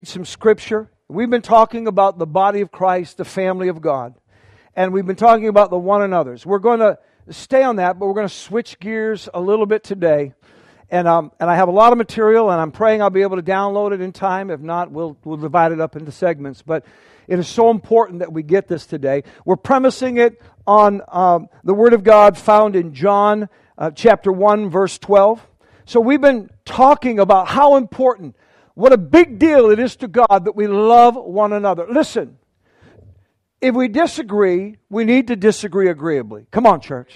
Some scripture. We've been talking about the body of Christ, the family of God. And we've been talking about the one another's. We're going to stay on that, but we're going to switch gears a little bit today. And I have a lot of material, and I'm praying I'll be able to download it in time. If not, we'll divide it up into segments. But it is so important that we get this today. We're premising it on the Word of God found in John chapter 1, verse 12. So we've been talking about how important, what a big deal it is to God that we love one another. Listen, if we disagree, we need to disagree agreeably. Come on, church.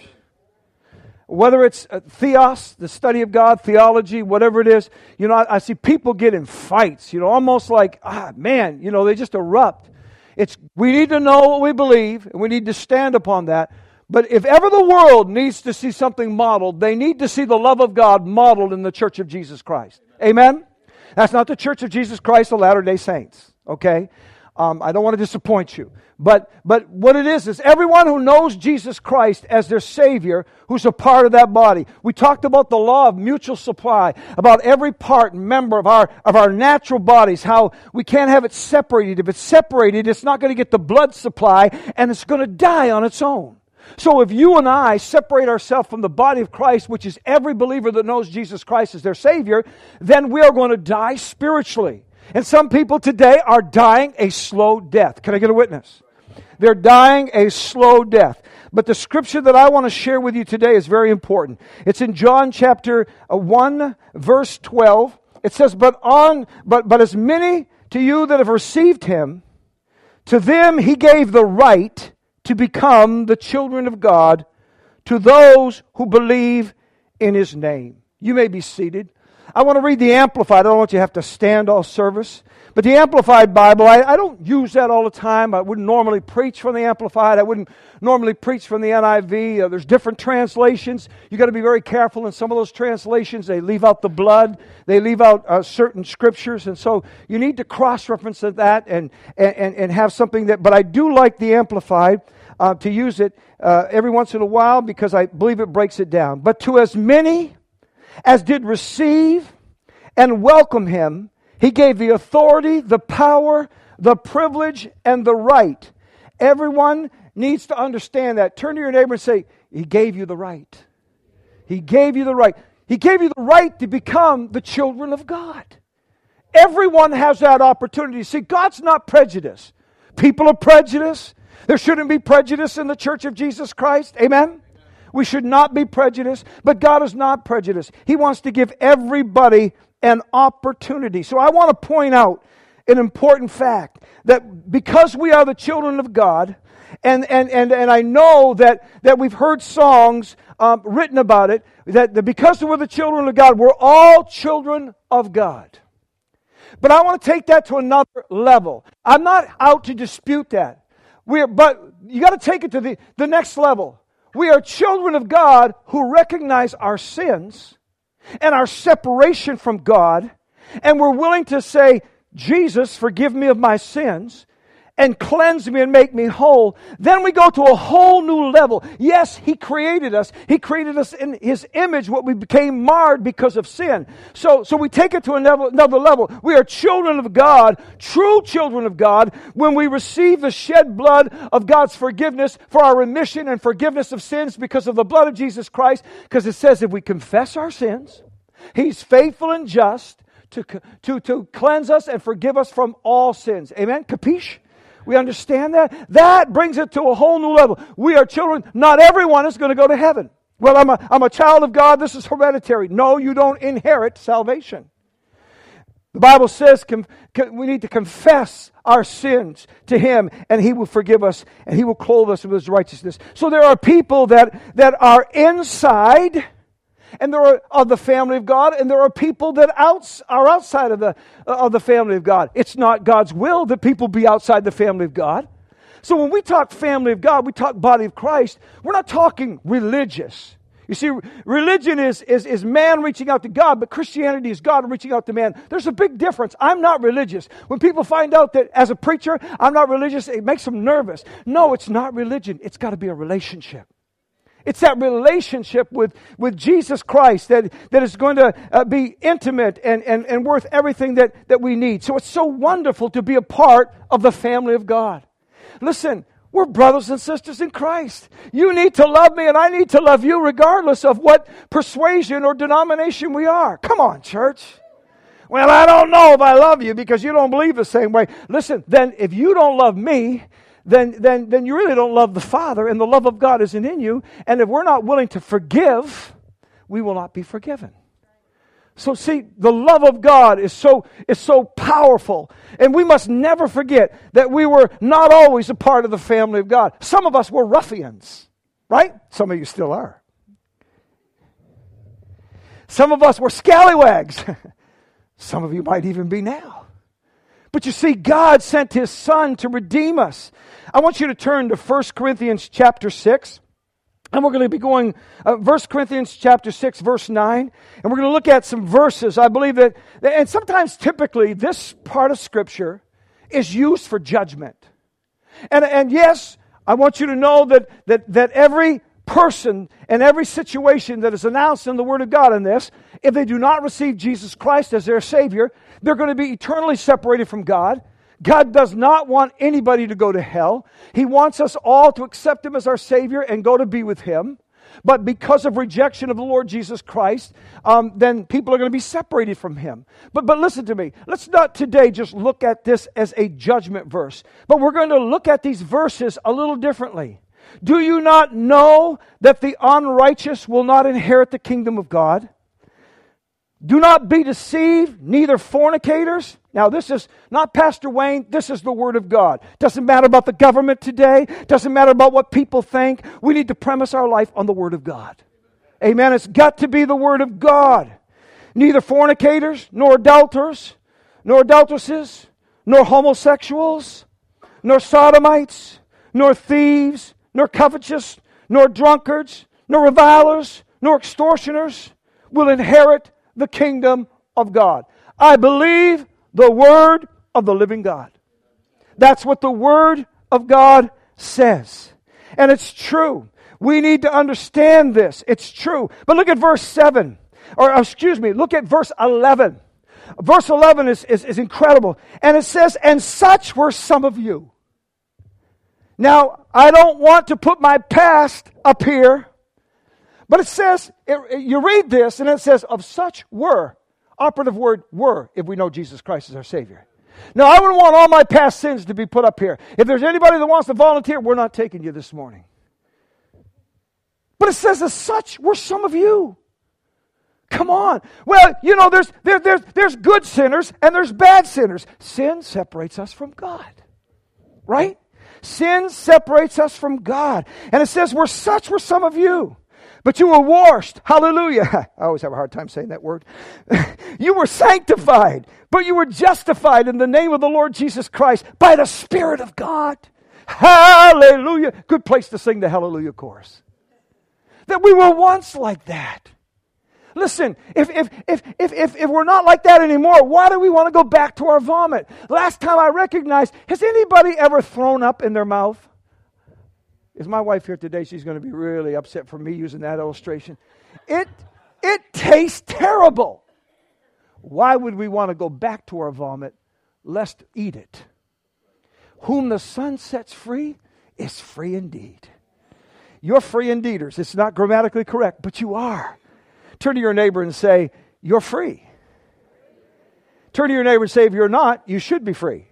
Whether it's theos, the study of God, theology, whatever it is, I see people get in fights, almost like, they just erupt. We need to know what we believe, and we need to stand upon that. But if ever the world needs to see something modeled, they need to see the love of God modeled in the Church of Jesus Christ. Amen? That's not the Church of Jesus Christ of Latter-day Saints, okay? I don't want to disappoint you. But what it is everyone who knows Jesus Christ as their Savior, who's a part of that body. We talked about the law of mutual supply, about every part and member of our natural bodies, how we can't have it separated. If it's separated, it's not going to get the blood supply, and it's going to die on its own. So if you and I separate ourselves from the body of Christ, which is every believer that knows Jesus Christ as their Savior, then we are going to die spiritually. And some people today are dying a slow death. Can I get a witness? They're dying a slow death. But the scripture that I want to share with you today is very important. It's in John chapter 1, verse 12. It says, But as many to you that have received Him, to them He gave the right to become the children of God, to those who believe in His name. You may be seated. I want to read the Amplified. I don't want you to have to stand all service. But the Amplified Bible, I don't use that all the time. I wouldn't normally preach from the Amplified. I wouldn't normally preach from the NIV. There's different translations. You've got to be very careful in some of those translations. They leave out the blood. They leave out certain scriptures. And so you need to cross-reference that and have something that... But I do like the Amplified to use it every once in a while because I believe it breaks it down. But to as many as did receive and welcome Him, He gave the authority, the power, the privilege, and the right. Everyone needs to understand that. Turn to your neighbor and say, He gave you the right. He gave you the right. He gave you the right to become the children of God. Everyone has that opportunity. See, God's not prejudiced. People are prejudiced. There shouldn't be prejudice in the Church of Jesus Christ. Amen? We should not be prejudiced, but God is not prejudiced. He wants to give everybody an opportunity. So I want to point out an important fact, that because we are the children of God, and I know that we've heard songs written about it, that because we're the children of God, we're all children of God. But I want to take that to another level. I'm not out to dispute that. But you got to take it to the next level. We are children of God who recognize our sins and our separation from God, and we're willing to say, Jesus, forgive me of my sins, and cleanse me and make me whole. Then we go to a whole new level. Yes, He created us. He created us in His image, what we became marred because of sin. So we take it to another level. We are children of God, true children of God, when we receive the shed blood of God's forgiveness for our remission and forgiveness of sins because of the blood of Jesus Christ. Because it says if we confess our sins, He's faithful and just to cleanse us and forgive us from all sins. Amen? Capiche? We understand that? That brings it to a whole new level. We are children. Not everyone is going to go to heaven. Well, I'm a child of God. This is hereditary. No, you don't inherit salvation. The Bible says we need to confess our sins to Him, and He will forgive us, and He will clothe us with His righteousness. So there are people that are inside, and there are of the family of God, and there are people that are outside of the family of God. It's not God's will that people be outside the family of God. So when we talk family of God, we talk body of Christ, we're not talking religious. You see, religion is man reaching out to God, but Christianity is God reaching out to man. There's a big difference. I'm not religious. When people find out that as a preacher, I'm not religious, it makes them nervous. No, it's not religion. It's got to be a relationship. It's that relationship with Jesus Christ that is going to be intimate and worth everything that we need. So it's so wonderful to be a part of the family of God. Listen, we're brothers and sisters in Christ. You need to love me and I need to love you regardless of what persuasion or denomination we are. Come on, church. Well, I don't know if I love you because you don't believe the same way. Listen, then if you don't love me, then you really don't love the Father, and the love of God isn't in you. And if we're not willing to forgive, we will not be forgiven. So see, the love of God is so powerful. And we must never forget that we were not always a part of the family of God. Some of us were ruffians, right? Some of you still are. Some of us were scallywags. Some of you might even be now. But you see, God sent His Son to redeem us. I want you to turn to 1 Corinthians chapter 6. And we're going to be going 1 Corinthians chapter 6, verse 9. And we're going to look at some verses. I believe that, and sometimes typically this part of Scripture is used for judgment. And yes, I want you to know that every person and every situation that is announced in the Word of God in this, if they do not receive Jesus Christ as their Savior, they're going to be eternally separated from God. God does not want anybody to go to hell. He wants us all to accept Him as our Savior and go to be with Him. But because of rejection of the Lord Jesus Christ, then people are going to be separated from Him. But listen to me. Let's not today just look at this as a judgment verse. But we're going to look at these verses a little differently. Do you not know that the unrighteous will not inherit the kingdom of God? Do not be deceived, neither fornicators. Now this is not Pastor Wayne, this is the Word of God. Doesn't matter about the government today, doesn't matter about what people think. We need to premise our life on the Word of God. Amen. It's got to be the Word of God. Neither fornicators, nor adulterers, nor adulteresses, nor homosexuals, nor sodomites, nor thieves, nor covetous, nor drunkards, nor revilers, nor extortioners will inherit the kingdom of God. I believe the Word of the living God. That's what the Word of God says. And it's true. We need to understand this. It's true. But look at verse 7. Look at verse 11. Verse 11 is incredible. And it says, and such were some of you. Now, I don't want to put my past up here. But it says, you read this, and it says, of such were. Operative word, were, if we know Jesus Christ is our Savior. Now, I wouldn't want all my past sins to be put up here. If there's anybody that wants to volunteer, we're not taking you this morning. But it says, as such were some of you. Come on. Well, you know, there's good sinners and there's bad sinners. Sin separates us from God. Right? Sin separates us from God. And it says, such were some of you. But you were washed. Hallelujah. I always have a hard time saying that word. You were sanctified, but you were justified in the name of the Lord Jesus Christ by the Spirit of God. Hallelujah. Good place to sing the Hallelujah chorus. That we were once like that. Listen, if we're not like that anymore, why do we want to go back to our vomit? Last time I recognized, has anybody ever thrown up in their mouth? Is my wife here today? She's going to be really upset for me using that illustration. It tastes terrible. Why would we want to go back to our vomit lest eat it? Whom the Son sets free is free indeed. You're free indeeders. It's not grammatically correct, but you are. Turn to your neighbor and say, you're free. Turn to your neighbor and say, if you're not, you should be free.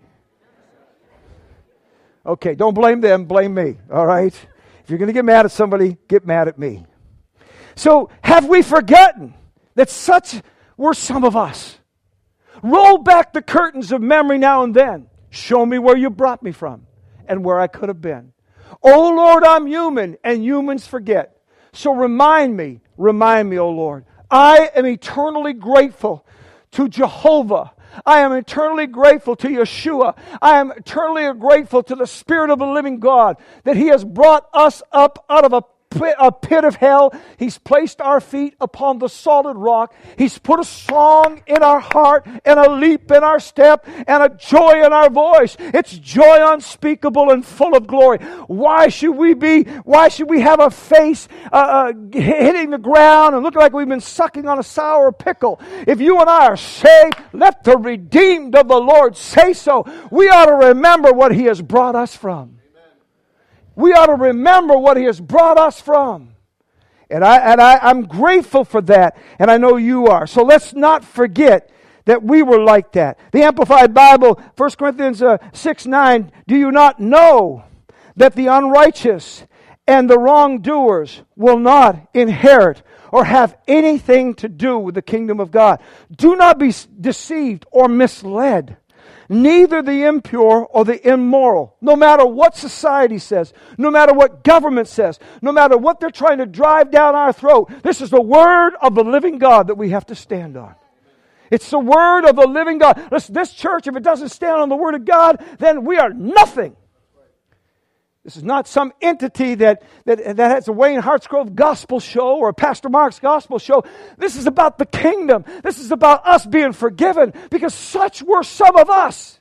Okay, don't blame them, blame me, all right? If you're going to get mad at somebody, get mad at me. So, have we forgotten that such were some of us? Roll back the curtains of memory now and then. Show me where you brought me from and where I could have been. Oh Lord, I'm human, and humans forget. So remind me, oh Lord. I am eternally grateful to Jehovah. I am eternally grateful to Yeshua. I am eternally grateful to the Spirit of the living God that He has brought us up out of a a pit of hell. He's placed our feet upon the solid rock. He's put a song in our heart and a leap in our step and a joy in our voice. It's joy unspeakable and full of glory. Why should we have a face hitting the ground and look like we've been sucking on a sour pickle? If you and I are saved, let the redeemed of the Lord say so. We ought to remember what He has brought us from. We ought to remember what He has brought us from. And I'm grateful for that, and I know you are. So let's not forget that we were like that. The Amplified Bible, 1 Corinthians 6:9, do you not know that the unrighteous and the wrongdoers will not inherit or have anything to do with the kingdom of God? Do not be deceived or misled. Neither the impure or the immoral, no matter what society says, no matter what government says, no matter what they're trying to drive down our throat, this is the word of the living God that we have to stand on. It's the word of the living God. Listen, this church, if it doesn't stand on the word of God, then we are nothing. This is not some entity that has a Wayne Hartsgrove gospel show or a Pastor Mark's gospel show. This is about the kingdom. This is about us being forgiven, because such were some of us.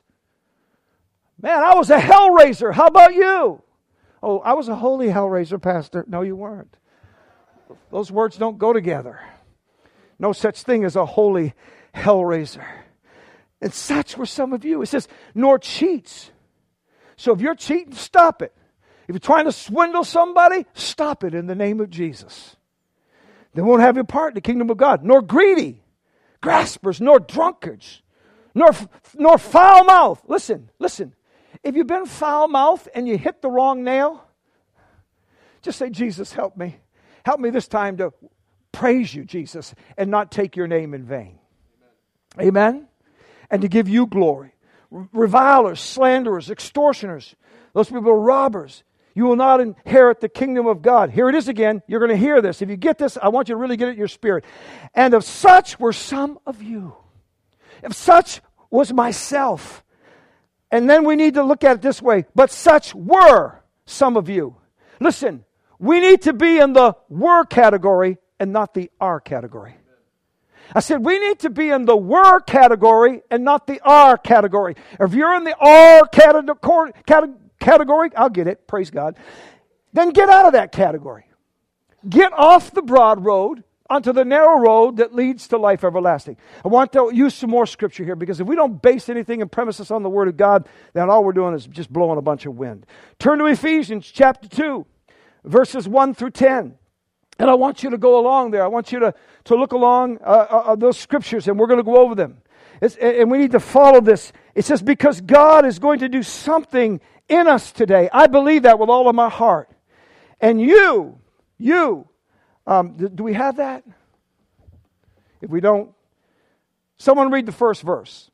Man, I was a hellraiser. How about you? Oh, I was a holy hellraiser, Pastor. No, you weren't. Those words don't go together. No such thing as a holy hellraiser. And such were some of you. It says, nor cheats. So if you're cheating, stop it. If you're trying to swindle somebody, stop it in the name of Jesus. They won't have your part in the kingdom of God. Nor greedy, graspers, nor drunkards, nor foul mouth. Listen. If you've been foul mouth and you hit the wrong nail, just say, Jesus, help me. Help me this time to praise you, Jesus, and not take your name in vain. Amen? And to give you glory. Revilers, slanderers, extortioners, those people are robbers. You will not inherit the kingdom of God. Here it is again. You're going to hear this. If you get this, I want you to really get it in your spirit. And of such were some of you. If such was myself. And then we need to look at it this way. But such were some of you. Listen, we need to be in the were category and not the are category. I said we need to be in the were category and not the are category. If you're in the are category, I'll get it, praise God, then get out of that category. Get off the broad road onto the narrow road that leads to life everlasting. I want to use some more scripture here, because if we don't base anything and premise this on the Word of God, then all we're doing is just blowing a bunch of wind. Turn to Ephesians chapter 2, verses 1 through 10. And I want you to go along there. I want you to look along those scriptures, and we're going to go over them. And we need to follow this. It says, because God is going to do something in us today. I believe that with all of my heart. And you, do we have that? If we don't, someone read the first verse.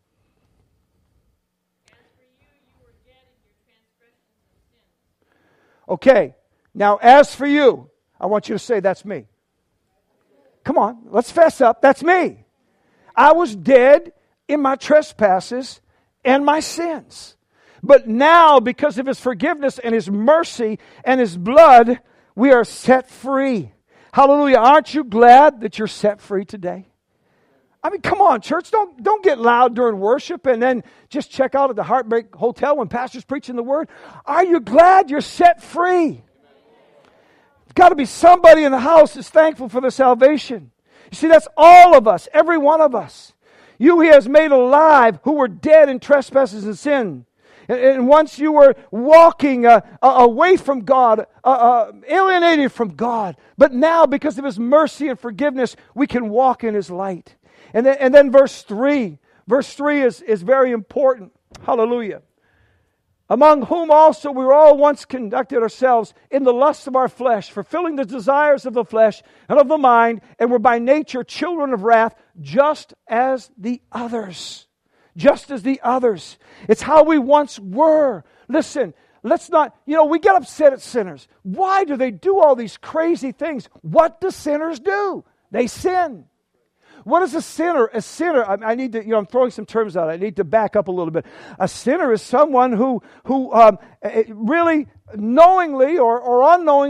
As for you, you were dead in your transgressions and sins. Okay, now as for you, I want you to say, that's me. Come on, let's fess up. That's me. I was dead in my trespasses and my sins. But now, because of His forgiveness and His mercy and His blood, we are set free. Hallelujah. Aren't you glad that you're set free today? I mean, come on, church. Don't get loud during worship and then just check out at the Heartbreak Hotel when pastor's preaching the Word. Are you glad you're set free? There's got to be somebody in the house that's thankful for the salvation. You see, that's all of us, every one of us. You He has made alive who were dead in trespasses and sin. And once you were walking away from God, alienated from God. But now, because of His mercy and forgiveness, we can walk in His light. And then verse 3. Verse 3 is very important. Hallelujah. Among whom also we were all once conducted ourselves in the lusts of our flesh, fulfilling the desires of the flesh and of the mind, and were by nature children of wrath, just as the others. Just as the others. It's how we once were. Listen, let's not, we get upset at sinners. Why do they do all these crazy things? What do sinners do? They sin. What is a sinner? A sinner, I need to, I'm throwing some terms out. I need to back up a little bit. A sinner is someone who really knowingly or unknowingly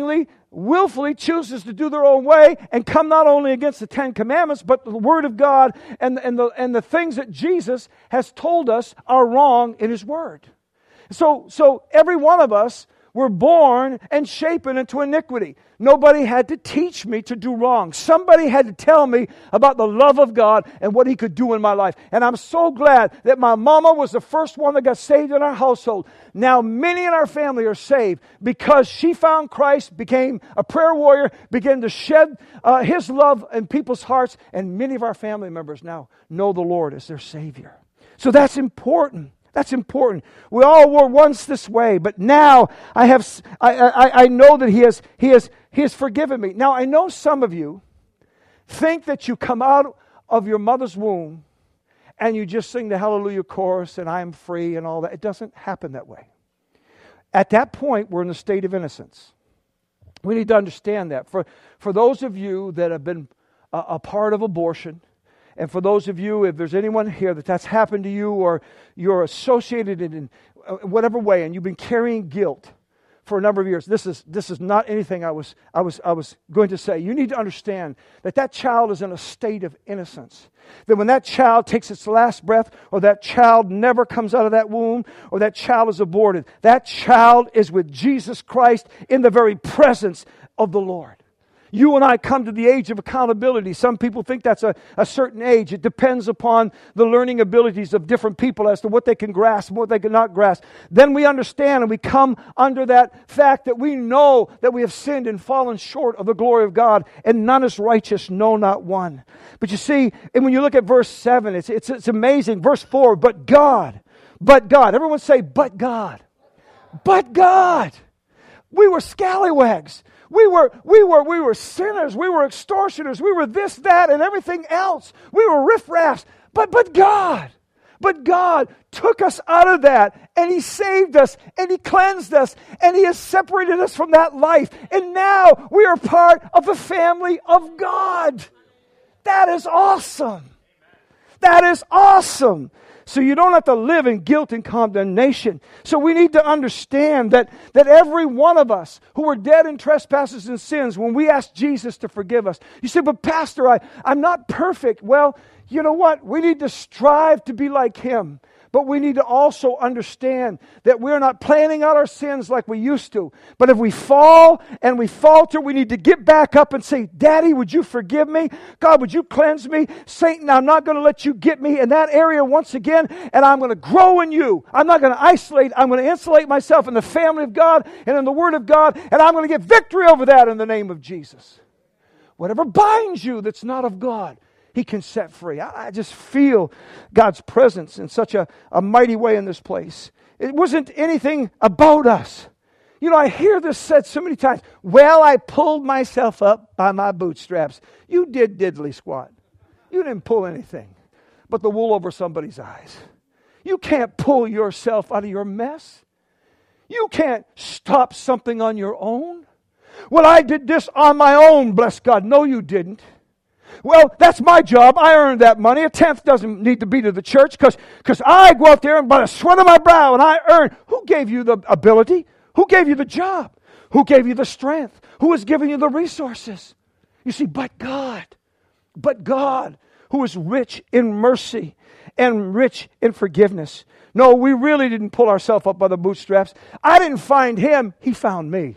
willfully chooses to do their own way and come not only against the Ten Commandments, but the Word of God and the things that Jesus has told us are wrong in His Word. So every one of us were born and shapen into iniquity. Nobody had to teach me to do wrong. Somebody had to tell me about the love of God and what He could do in my life. And I'm so glad that my mama was the first one that got saved in our household. Now many in our family are saved because she found Christ, became a prayer warrior, began to shed His love in people's hearts, and many of our family members now know the Lord as their Savior. So that's important. That's important. We all were once this way, but now I know that He has forgiven me. Now I know some of you think that you come out of your mother's womb and you just sing the Hallelujah chorus and I am free and all that. It doesn't happen that way. At that point, we're in a state of innocence. We need to understand that. For those of you that have been a part of abortion, and for those of you, if there's anyone here that's happened to you or you're associated in whatever way and you've been carrying guilt for a number of years, this is not anything I was going to say. You need to understand that child is in a state of innocence. That when that child takes its last breath, or that child never comes out of that womb, or that child is aborted, that child is with Jesus Christ in the very presence of the Lord. You and I come to the age of accountability. Some people think that's a certain age. It depends upon the learning abilities of different people as to what they can grasp and what they cannot grasp. Then we understand and we come under that fact that we know that we have sinned and fallen short of the glory of God, and none is righteous, no, not one. But you see, and when you look at verse 7, it's amazing. Verse 4, but God. Everyone say, but God. But God. We were scallywags. We were sinners. We were extortioners. We were this, that, and everything else. We were riffraffs. But God took us out of that, and He saved us, and He cleansed us, and He has separated us from that life. And now we are part of the family of God. That is awesome. That is awesome. So you don't have to live in guilt and condemnation. So we need to understand that every one of us who were dead in trespasses and sins, when we ask Jesus to forgive us, you say, but Pastor, I'm not perfect. Well, you know what? We need to strive to be like Him. But we need to also understand that we're not planning out our sins like we used to. But if we fall and we falter, we need to get back up and say, Daddy, would you forgive me? God, would you cleanse me? Satan, I'm not going to let you get me in that area once again, and I'm going to grow in you. I'm not going to isolate. I'm going to insulate myself in the family of God and in the Word of God, and I'm going to get victory over that in the name of Jesus. Whatever binds you that's not of God, He can set free. I just feel God's presence in such a mighty way in this place. It wasn't anything about us. You know, I hear this said so many times. Well, I pulled myself up by my bootstraps. You did diddly squat. You didn't pull anything but the wool over somebody's eyes. You can't pull yourself out of your mess. You can't stop something on your own. Well, I did this on my own, bless God. No, you didn't. Well, that's my job. I earned that money. A tenth doesn't need to be to the church because I go out there and by the sweat of my brow and I earn. Who gave you the ability? Who gave you the job? Who gave you the strength? Who has given you the resources? You see, but God, who is rich in mercy and rich in forgiveness. No, we really didn't pull ourselves up by the bootstraps. I didn't find Him. He found me.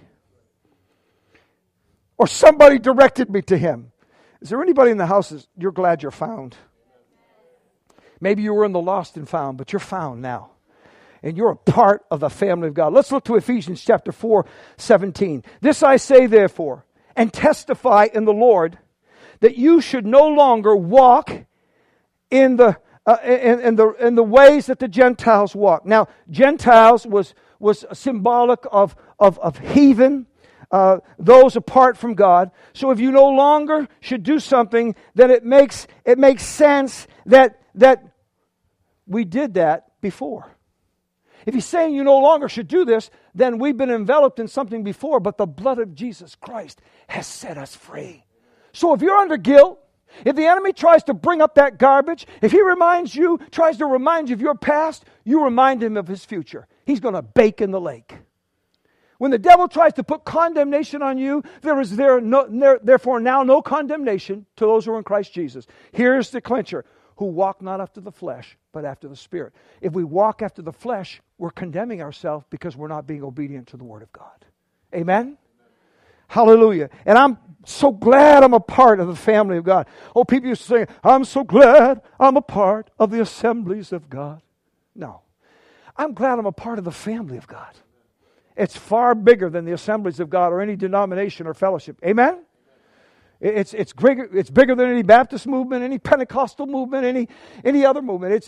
Or somebody directed me to Him. Is there anybody in the house that you're glad you're found? Maybe you were in the lost and found, but you're found now. And you're a part of the family of God. Let's look to Ephesians chapter 4:17. This I say therefore, and testify in the Lord, that you should no longer walk in the ways that the Gentiles walk. Now, Gentiles was symbolic of heathen, those apart from God. So if you no longer should do something, then it makes sense that we did that before. If He's saying you no longer should do this, then we've been enveloped in something before, but the blood of Jesus Christ has set us free. So if you're under guilt, if the enemy tries to bring up that garbage, if he tries to remind you of your past, you remind him of his future. He's going to bake in the lake. When the devil tries to put condemnation on you, therefore now no condemnation to those who are in Christ Jesus. Here's the clincher. Who walk not after the flesh, but after the Spirit. If we walk after the flesh, we're condemning ourselves because we're not being obedient to the Word of God. Amen? Hallelujah. And I'm so glad I'm a part of the family of God. Oh, people used to say, I'm so glad I'm a part of the assemblies of God. No. I'm glad I'm a part of the family of God. It's far bigger than the assemblies of God or any denomination or fellowship. Amen? It's bigger than any Baptist movement, any Pentecostal movement, any other movement.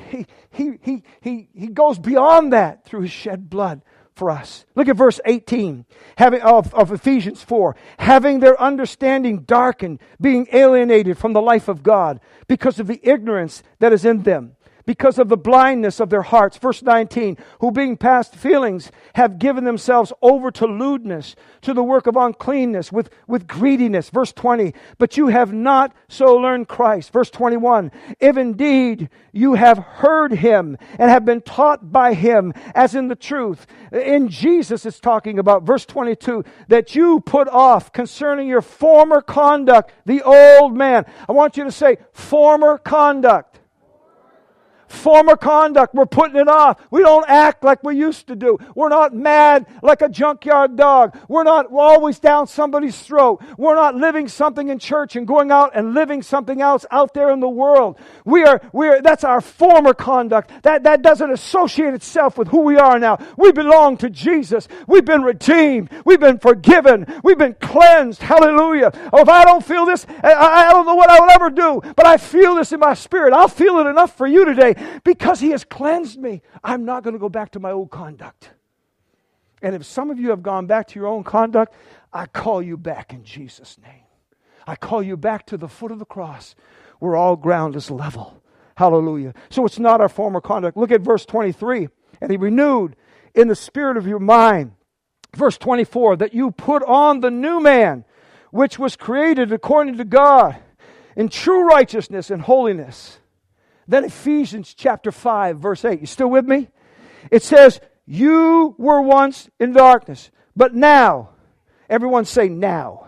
He goes beyond that through His shed blood for us. Look at verse 18 of Ephesians 4. Having their understanding darkened, being alienated from the life of God because of the ignorance that is in them, because of the blindness of their hearts. Verse 19, who being past feelings have given themselves over to lewdness, to the work of uncleanness, with greediness. Verse 20, but you have not so learned Christ. Verse 21, if indeed you have heard Him and have been taught by Him as in the truth. In Jesus it's talking about. Verse 22, that you put off concerning your former conduct, the old man. I want you to say, former conduct. Former conduct, we're putting it off. We don't act like we used to do. We're not mad like a junkyard dog. We're not always down somebody's throat. We're not living something in church and going out and living something else out there in the world. That's our former conduct. That doesn't associate itself with who we are now. We belong to Jesus. We've been redeemed. We've been forgiven. We've been cleansed. Hallelujah. Oh, if I don't feel this, I don't know what I will ever do, but I feel this in my spirit. I'll feel it enough for you today. Because He has cleansed me, I'm not going to go back to my old conduct. And if some of you have gone back to your own conduct, I call you back in Jesus' name. I call you back to the foot of the cross where all ground is level. Hallelujah. So it's not our former conduct. Look at verse 23. And He renewed in the spirit of your mind. Verse 24, that you put on the new man, which was created according to God in true righteousness and holiness. Then Ephesians chapter 5, verse 8. You still with me? It says, you were once in darkness, but now, everyone say now.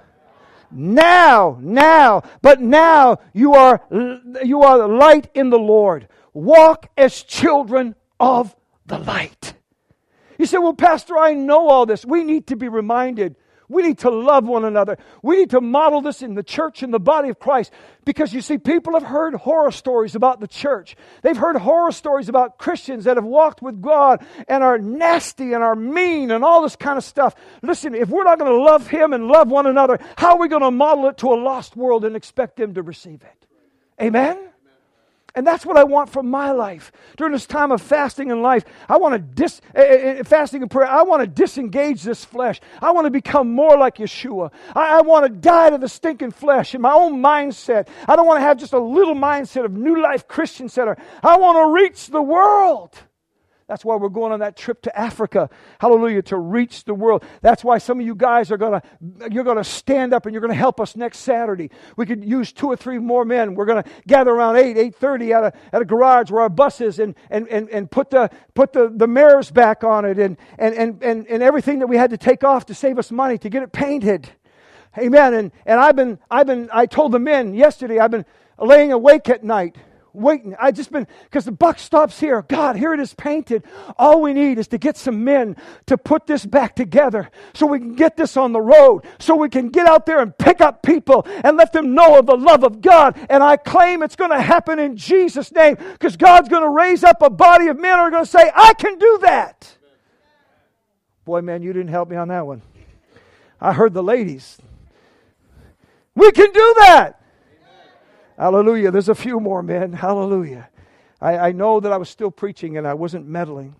Now, but now you are light in the Lord. Walk as children of the light. You say, well, Pastor, I know all this. We need to be reminded. We need to love one another. We need to model this in the church, in the body of Christ. Because you see, people have heard horror stories about the church. They've heard horror stories about Christians that have walked with God and are nasty and are mean and all this kind of stuff. Listen, if we're not going to love Him and love one another, how are we going to model it to a lost world and expect them to receive it? Amen? And that's what I want for my life. During this time of fasting and life, I want to fasting and prayer, I want to disengage this flesh. I want to become more like Yeshua. I want to die to the stinking flesh in my own mindset. I don't want to have just a little mindset of New Life Christian Center. I want to reach the world. That's why we're going on that trip to Africa. Hallelujah, to reach the world. That's why some of you guys you're going to stand up and you're going to help us next Saturday. We could use 2 or 3 more men. We're going to gather around 8:30 at a garage where our bus is and put the mirrors back on it and everything that we had to take off to save us money to get it painted. Amen. And I told the men yesterday, I've been laying awake at night. Waiting. I just been, because the buck stops here. God, here it is painted. All we need is to get some men to put this back together so we can get this on the road, so we can get out there and pick up people and let them know of the love of God. And I claim it's going to happen in Jesus' name, because God's going to raise up a body of men who are going to say, I can do that. Boy, man, you didn't help me on that one. I heard the ladies. We can do that. Hallelujah. There's a few more men. Hallelujah. I know that I was still preaching and I wasn't meddling.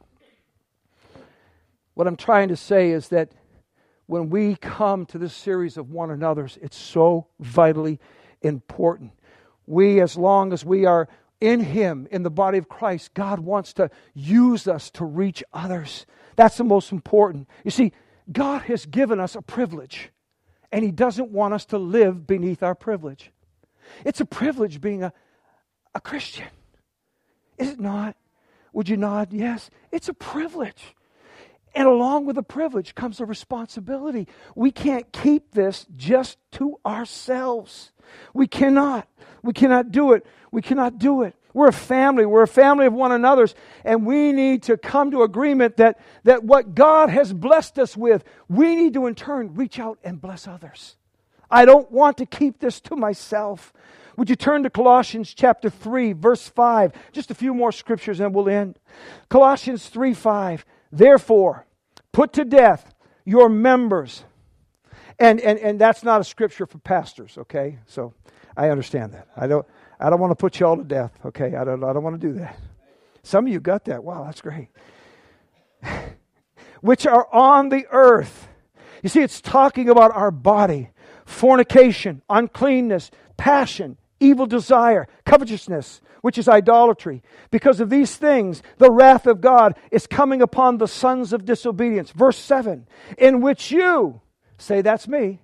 What I'm trying to say is that when we come to this series of one another's, it's so vitally important. As long as we are in Him, in the body of Christ, God wants to use us to reach others. That's the most important. You see, God has given us a privilege, and He doesn't want us to live beneath our privilege. It's a privilege being a Christian. Is it not? Would you nod? Yes. It's a privilege. And along with the privilege comes a responsibility. We can't keep this just to ourselves. We cannot. We cannot do it. We cannot do it. We're a family. We're a family of one another's. And we need to come to agreement that what God has blessed us with, we need to in turn reach out and bless others. I don't want to keep this to myself. Would you turn to Colossians chapter 3, verse 5? Just a few more scriptures and we'll end. Colossians 3:5. Therefore, put to death your members. And that's not a scripture for pastors, okay? So I understand that. I don't want to put you all to death, okay? I don't want to do that. Some of you got that. Wow, that's great. Which are on the earth. You see, it's talking about our body. Fornication, uncleanness, passion, evil desire, covetousness, which is idolatry. Because of these things, the wrath of God is coming upon the sons of disobedience. Verse 7, in which you, say that's me,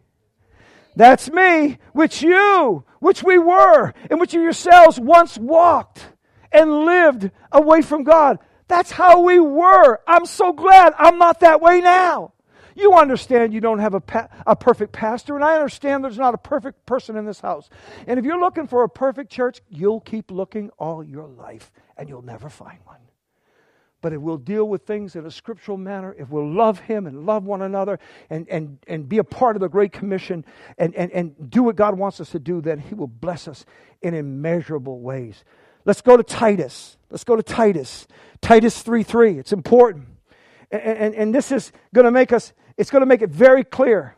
which we were, in which you yourselves once walked and lived away from God. That's how we were. I'm so glad I'm not that way now. You understand you don't have a perfect pastor, and I understand there's not a perfect person in this house. And if you're looking for a perfect church, you'll keep looking all your life, and you'll never find one. But if we'll deal with things in a scriptural manner, if we'll love Him and love one another and be a part of the Great Commission and do what God wants us to do, then He will bless us in immeasurable ways. Let's go to Titus. Titus 3:3. It's important. And this is going to make us, it's going to make it very clear.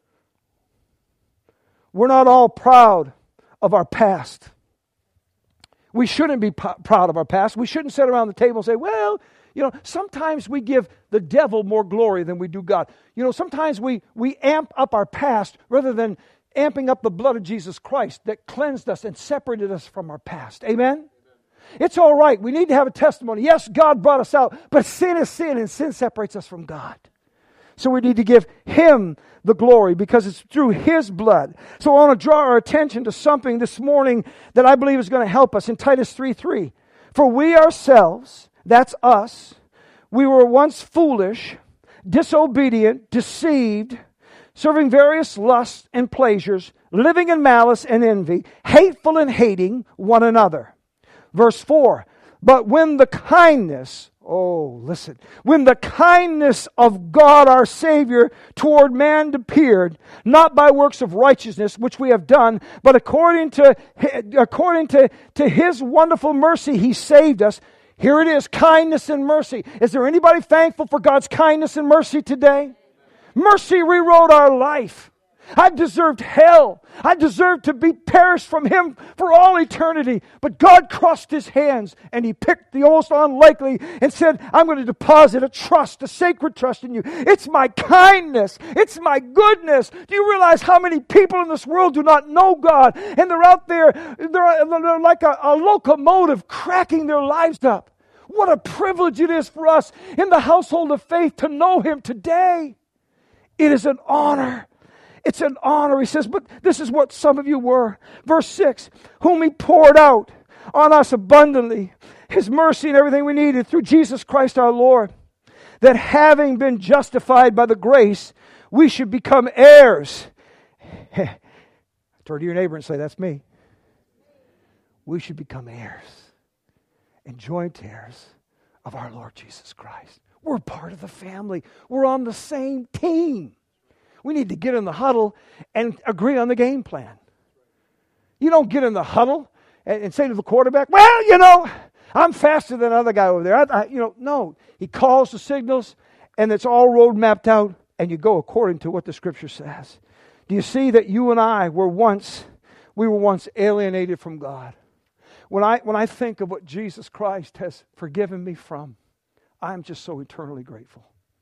We're not all proud of our past. We shouldn't be proud of our past. We shouldn't sit around the table and say, well, sometimes we give the devil more glory than we do God. Sometimes we amp up our past rather than amping up the blood of Jesus Christ that cleansed us and separated us from our past. Amen? It's all right. We need to have a testimony. Yes, God brought us out, but sin is sin, and sin separates us from God. So we need to give Him the glory because it's through His blood. So I want to draw our attention to something this morning that I believe is going to help us in Titus 3:3. For we ourselves, that's us, we were once foolish, disobedient, deceived, serving various lusts and pleasures, living in malice and envy, hateful and hating one another. Verse 4, but when the kindness of God our Savior toward man appeared, not by works of righteousness which we have done, but according to His wonderful mercy He saved us. Here it is, kindness and mercy. Is there anybody thankful for God's kindness and mercy today? Mercy rewrote our life. I deserved hell. I deserved to be perished from Him for all eternity. But God crossed His hands and He picked the almost unlikely and said, I'm going to deposit a trust, a sacred trust in you. It's my kindness. It's my goodness. Do you realize how many people in this world do not know God? And they're out there, they're like a locomotive cracking their lives up. What a privilege it is for us in the household of faith to know Him today. It is an honor. It's an honor. He says, but this is what some of you were. Verse 6, whom He poured out on us abundantly, His mercy and everything we needed through Jesus Christ our Lord, that having been justified by the grace, we should become heirs. Turn to your neighbor and say, that's me. We should become heirs and joint heirs of our Lord Jesus Christ. We're part of the family. We're on the same team. We need to get in the huddle and agree on the game plan. You don't get in the huddle and say to the quarterback, well, I'm faster than the other guy over there. No. He calls the signals, and it's all road mapped out, and you go according to what the Scripture says. Do you see that you and I were once alienated from God? When I think of what Jesus Christ has forgiven me from, I'm just so eternally grateful.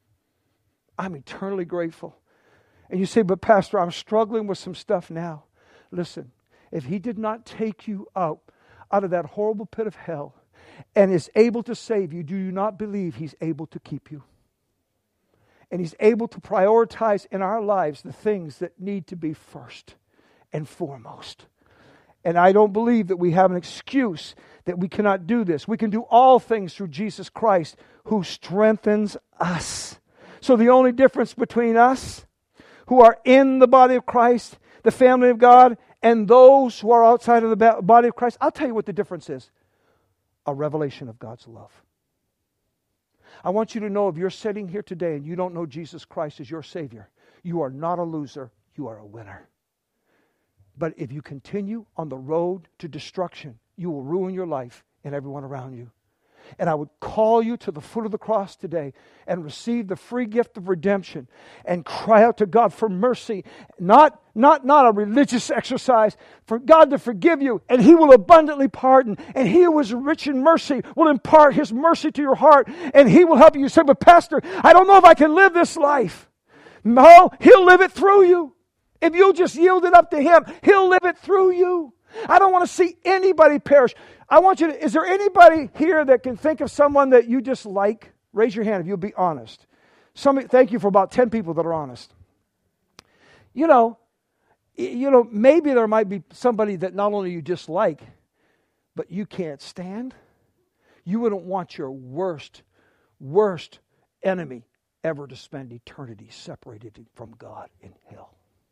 I'm eternally grateful. And you say, but Pastor, I'm struggling with some stuff now. Listen, if He did not take you out of that horrible pit of hell and is able to save you, do you not believe He's able to keep you? And He's able to prioritize in our lives the things that need to be first and foremost. And I don't believe that we have an excuse that we cannot do this. We can do all things through Jesus Christ who strengthens us. So the only difference between us who are in the body of Christ, the family of God, and those who are outside of the body of Christ, I'll tell you what the difference is. A revelation of God's love. I want you to know, if you're sitting here today and you don't know Jesus Christ as your Savior, you are not a loser, you are a winner. But if you continue on the road to destruction, you will ruin your life and everyone around you. And I would call you to the foot of the cross today and receive the free gift of redemption and cry out to God for mercy. Not a religious exercise, for God to forgive you, and He will abundantly pardon. And He who is rich in mercy will impart His mercy to your heart, and He will help you. You say, but Pastor, I don't know if I can live this life. No, He'll live it through you. If you'll just yield it up to Him, He'll live it through you. I don't want to see anybody perish. I want you to, is there anybody here that can think of someone that you just like? Raise your hand if you'll be honest. Thank you for about 10 people that are honest. You know, maybe there might be somebody that not only you dislike, but you can't stand. You wouldn't want your worst enemy ever to spend eternity separated from God in hell.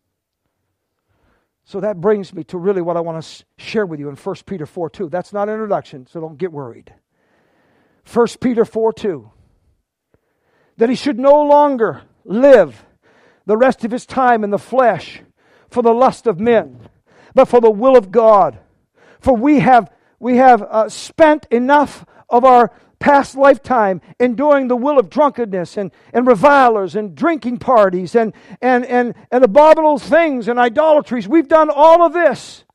So that brings me to really what I want to share with you in 1 Peter 4:2. That's not an introduction, so don't get worried. 1 Peter 4:2. That he should no longer live the rest of his time in the flesh for the lust of men, but for the will of God. For we have spent enough of our past lifetime in doing the will of drunkenness and revilers and drinking parties and abominable things and idolatries. We've done all of this.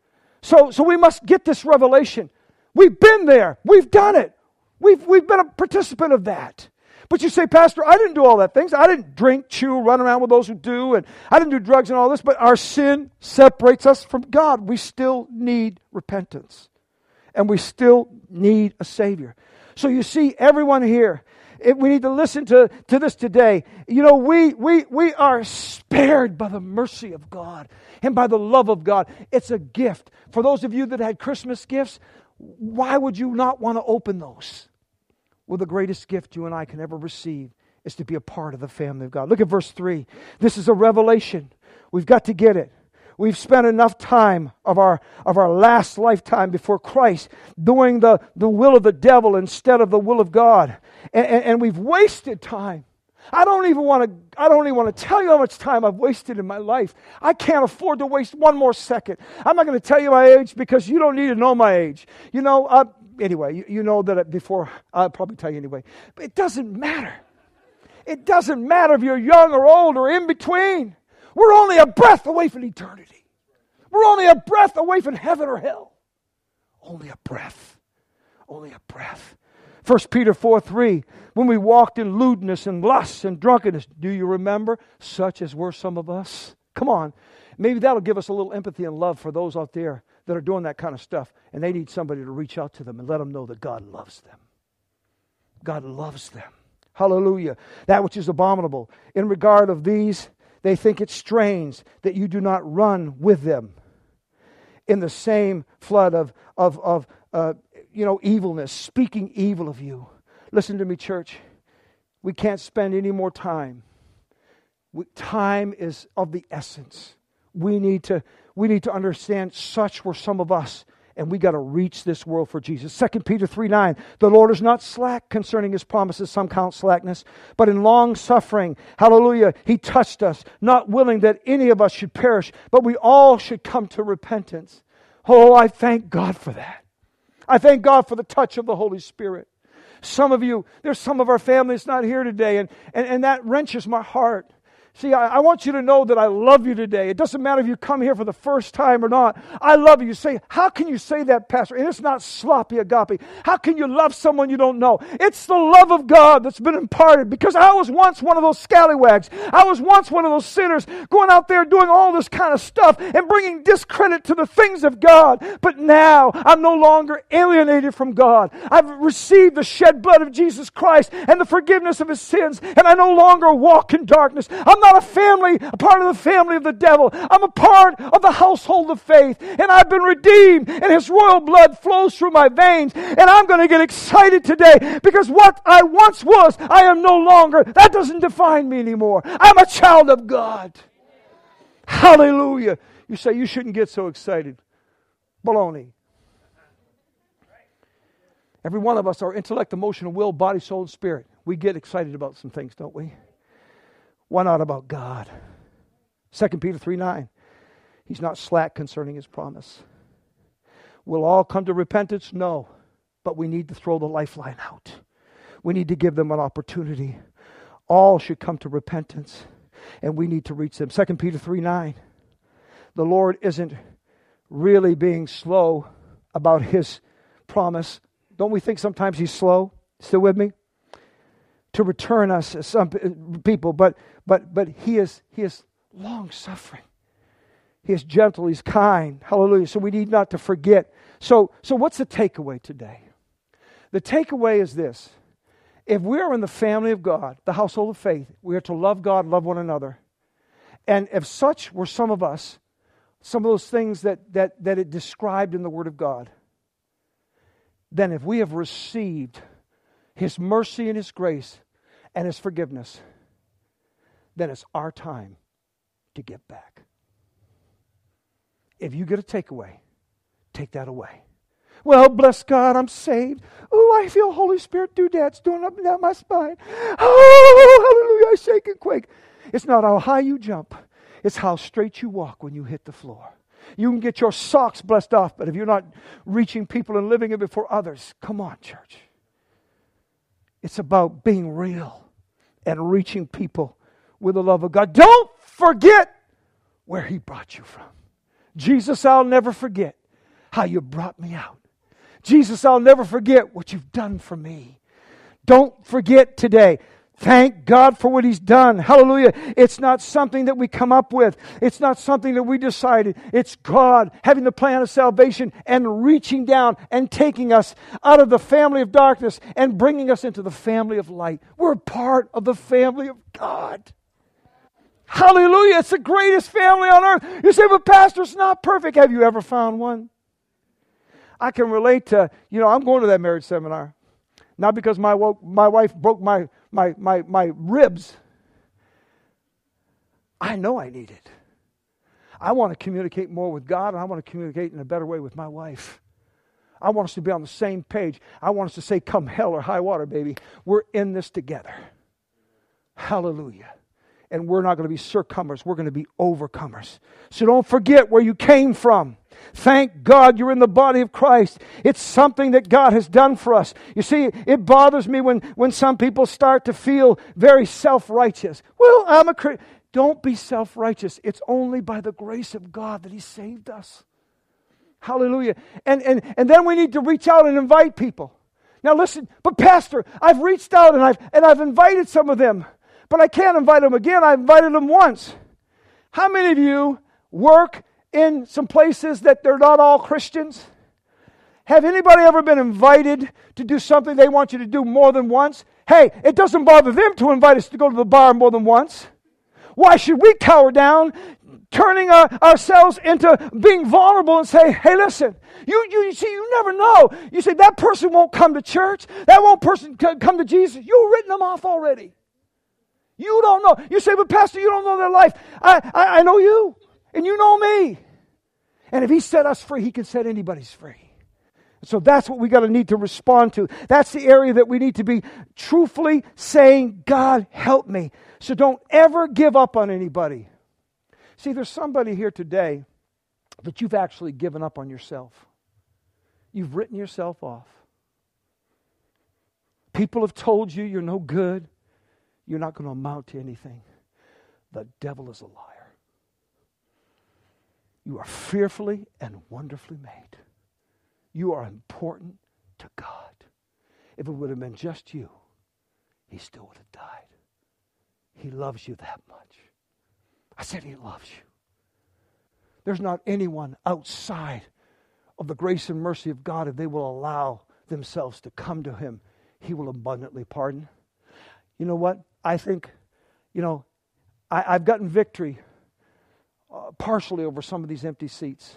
So we must get this revelation. We've been there. We've done it. We've been a participant of that. But you say, Pastor, I didn't do all that things. I didn't drink, chew, run around with those who do, and I didn't do drugs and all this, but our sin separates us from God. We still need repentance. And we still need a Savior. So you see, everyone here, we need to listen to this today. You know, we are spared by the mercy of God and by the love of God. It's a gift. For those of you that had Christmas gifts, why would you not want to open those? Well, the greatest gift you and I can ever receive is to be a part of the family of God. Look at verse 3. This is a revelation. We've got to get it. We've spent enough time of our last lifetime before Christ doing the will of the devil instead of the will of God. And we've wasted time. I don't even want to tell you how much time I've wasted in my life. I can't afford to waste one more second. I'm not going to tell you my age because you don't need to know my age. You know, anyway, you know that before, I'll probably tell you anyway. But it doesn't matter. It doesn't matter if you're young or old or in between. We're only a breath away from eternity. We're only a breath away from heaven or hell. Only a breath. Only a breath. 1 Peter 4:3. When we walked in lewdness and lust and drunkenness, do you remember? Such as were some of us. Come on. Maybe that'll give us a little empathy and love for those out there that are doing that kind of stuff. And they need somebody to reach out to them and let them know that God loves them. God loves them. Hallelujah. That which is abominable. In regard of these, they think it strange that you do not run with them in the same flood of evilness, speaking evil of you. Listen to me, church. We can't spend any more time. Time is of the essence. We need to understand such were some of us. And we got to reach this world for Jesus. 2 Peter 3:9. The Lord is not slack concerning His promises, some count slackness, but in long suffering, hallelujah, He touched us, not willing that any of us should perish, but we all should come to repentance. Oh, I thank God for that. I thank God for the touch of the Holy Spirit. Some of you, there's some of our family that's not here today, and that wrenches my heart. See, I want you to know that I love you today. It doesn't matter if you come here for the first time or not. I love you. You say, how can you say that, Pastor? And it's not sloppy agape. How can you love someone you don't know? It's the love of God that's been imparted, because I was once one of those scallywags. I was once one of those sinners going out there doing all this kind of stuff and bringing discredit to the things of God. But now I'm no longer alienated from God. I've received the shed blood of Jesus Christ and the forgiveness of His sins, and I no longer walk in darkness. I'm not not a part of the family of the devil. I'm a part of the household of faith. And I've been redeemed. And His royal blood flows through my veins. And I'm going to get excited today because what I once was, I am no longer. That doesn't define me anymore. I'm a child of God. Hallelujah. You say you shouldn't get so excited. Baloney. Every one of us, our intellect, emotional will, body, soul, and spirit, we get excited about some things, don't we? Why not about God? 2 Peter 3:9. He's not slack concerning His promise. Will all come to repentance? No. But we need to throw the lifeline out. We need to give them an opportunity. All should come to repentance. And we need to reach them. 2 Peter 3:9. The Lord isn't really being slow about His promise. Don't we think sometimes He's slow? Still with me? To return us as some people, but He is long suffering. He is gentle. He's kind. Hallelujah. So we need not to forget. So what's the takeaway today? The takeaway is this: if we are in the family of God, the household of faith, we are to love God, love one another. And if such were some of us, some of those things that it described in the Word of God, then if we have received His mercy and His grace and His forgiveness, then it's our time to get back. If you get a takeaway, take that away. Well, bless God, I'm saved. Oh, I feel Holy Spirit doodads doing up and down my spine. Oh, hallelujah, I shake and quake. It's not how high you jump. It's how straight you walk when you hit the floor. You can get your socks blessed off, but if you're not reaching people and living it before others, come on, church. It's about being real and reaching people with the love of God. Don't forget where He brought you from. Jesus, I'll never forget how you brought me out. Jesus, I'll never forget what you've done for me. Don't forget today. Thank God for what He's done. Hallelujah. It's not something that we come up with. It's not something that we decided. It's God having the plan of salvation and reaching down and taking us out of the family of darkness and bringing us into the family of light. We're part of the family of God. Hallelujah. It's the greatest family on earth. You say, but Pastor, it's not perfect. Have you ever found one? I can relate to, I'm going to that marriage seminar. Not because my wife broke my ribs. I know I need it. I want to communicate more with God, and I want to communicate in a better way with my wife. I want us to be on the same page. I want us to say, come hell or high water, baby, we're in this together. Hallelujah. And we're not going to be circumers. We're going to be overcomers. So don't forget where you came from. Thank God you're in the body of Christ. It's something that God has done for us. You see, it bothers me when some people start to feel very self-righteous. Well, I'm a Christian. Don't be self-righteous. It's only by the grace of God that He saved us. Hallelujah. And then we need to reach out and invite people. Now listen, but Pastor, I've reached out and I've invited some of them. But I can't invite them again. I invited them once. How many of you work in some places that they're not all Christians? Have anybody ever been invited to do something they want you to do more than once? Hey, it doesn't bother them to invite us to go to the bar more than once. Why should we cower down, turning ourselves into being vulnerable and say, hey, listen, you see, you never know. You say, that person won't come to church. That won't person come to Jesus. You've written them off already. You don't know. You say, but Pastor, you don't know their life. I know you, and you know me. And if He set us free, He can set anybody's free. So that's what we got to need to respond to. That's the area that we need to be truthfully saying, God, help me. So don't ever give up on anybody. See, there's somebody here today that you've actually given up on yourself. You've written yourself off. People have told you you're no good. You're not going to amount to anything. The devil is a liar. You are fearfully and wonderfully made. You are important to God. If it would have been just you, He still would have died. He loves you that much. I said He loves you. There's not anyone outside of the grace and mercy of God. If they will allow themselves to come to Him, He will abundantly pardon. You know what? I think, I've gotten victory partially over some of these empty seats.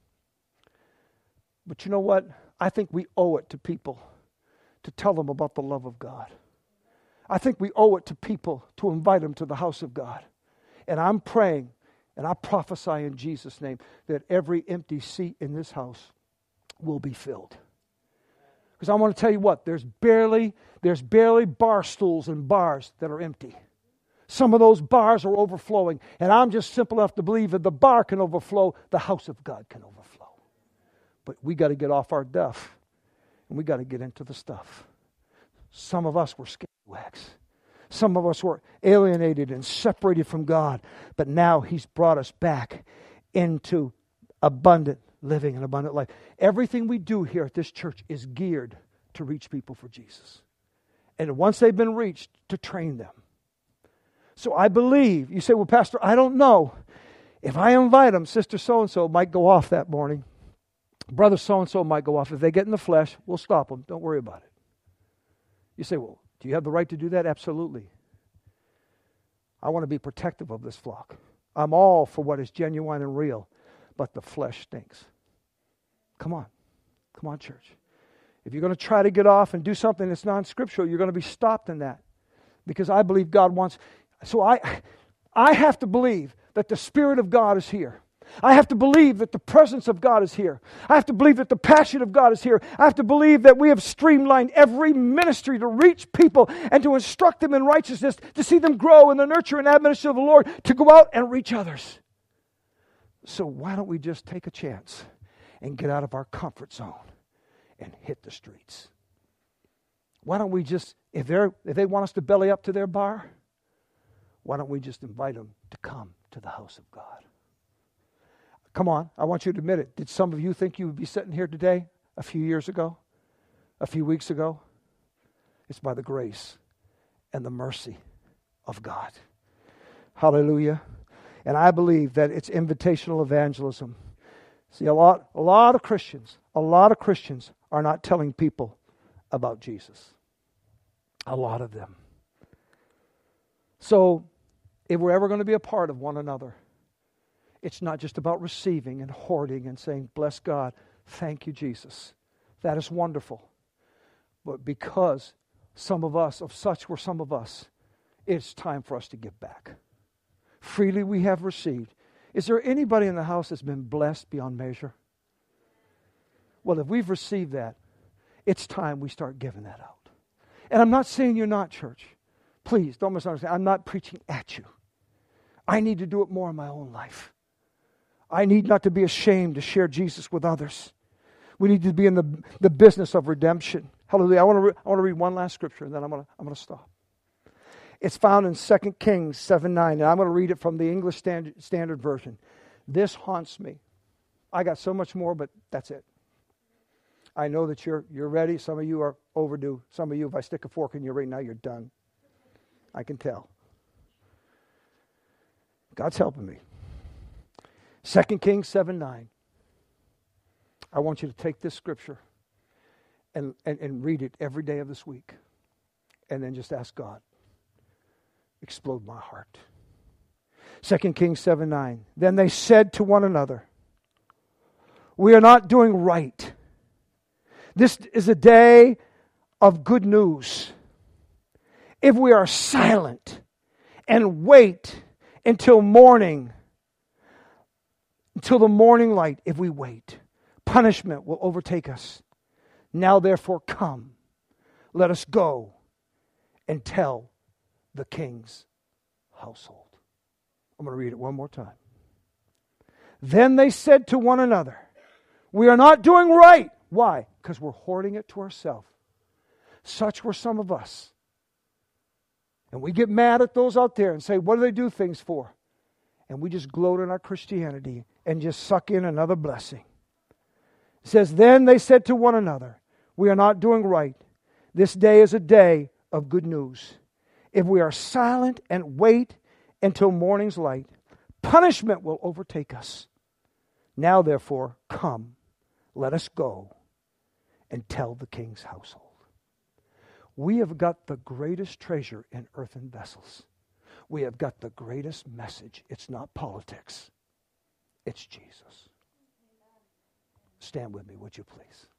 But you know what? I think we owe it to people to tell them about the love of God. I think we owe it to people to invite them to the house of God. And I'm praying, and I prophesy in Jesus' name, that every empty seat in this house will be filled. Because I want to tell you what, there's barely bar stools and bars that are empty. Some of those bars are overflowing, and I'm just simple enough to believe that the bar can overflow, the house of God can overflow. But we got to get off our duff, and we got to get into the stuff. Some of us were scalawags. Some of us were alienated and separated from God, but now He's brought us back into abundant living and abundant life. Everything we do here at this church is geared to reach people for Jesus. And once they've been reached, to train them. So I believe, you say, well, Pastor, I don't know. If I invite them, Sister so-and-so might go off that morning. Brother so-and-so might go off. If they get in the flesh, we'll stop them. Don't worry about it. You say, well, do you have the right to do that? Absolutely. I want to be protective of this flock. I'm all for what is genuine and real, but the flesh stinks. Come on. Come on, church. If you're going to try to get off and do something that's non-scriptural, you're going to be stopped in that. Because I believe God wants... So I have to believe that the Spirit of God is here. I have to believe that the presence of God is here. I have to believe that the passion of God is here. I have to believe that we have streamlined every ministry to reach people and to instruct them in righteousness, to see them grow in the nurture and admonition of the Lord, to go out and reach others. So why don't we just take a chance and get out of our comfort zone and hit the streets? Why don't we just, if they want us to belly up to their bar, why don't we just invite them to come to the house of God? Come on, I want you to admit it. Did some of you think you would be sitting here today a few years ago, a few weeks ago? It's by the grace and the mercy of God. Hallelujah. And I believe that it's invitational evangelism. See, a lot of Christians are not telling people about Jesus. A lot of them. So, if we're ever going to be a part of one another, it's not just about receiving and hoarding and saying, bless God, thank you, Jesus. That is wonderful. But because some of us, it's time for us to give back. Freely we have received. Is there anybody in the house that's been blessed beyond measure? Well, if we've received that, it's time we start giving that out. And I'm not saying you're not, church. Please, don't misunderstand. I'm not preaching at you. I need to do it more in my own life. I need not to be ashamed to share Jesus with others. We need to be in the business of redemption. Hallelujah. I want to read one last scripture, and then I'm going to stop. It's found in 2 Kings 7:9, and I'm going to read it from the English Standard Version. This haunts me. I got so much more, but that's it. I know that you're ready. Some of you are overdue. Some of you, if I stick a fork in you right now, you're done. I can tell. God's helping me. 2 Kings 7:9. I want you to take this scripture and read it every day of this week. And then just ask God, explode my heart. 2 Kings 7:9. Then they said to one another, we are not doing right. This is a day of good news. If we are silent and wait until morning, until the morning light, if we wait, punishment will overtake us. Now therefore come, let us go and tell the king's household. I'm going to read it one more time. Then they said to one another, we are not doing right. Why? Because we're hoarding it to ourselves. Such were some of us. And we get mad at those out there and say, what do they do things for? And we just gloat in our Christianity and just suck in another blessing. It says, then they said to one another, we are not doing right. This day is a day of good news. If we are silent and wait until morning's light, punishment will overtake us. Now therefore, come, let us go and tell the king's household. We have got the greatest treasure in earthen vessels. we have got the greatest message. It's not politics. It's Jesus. Stand with me, would you please?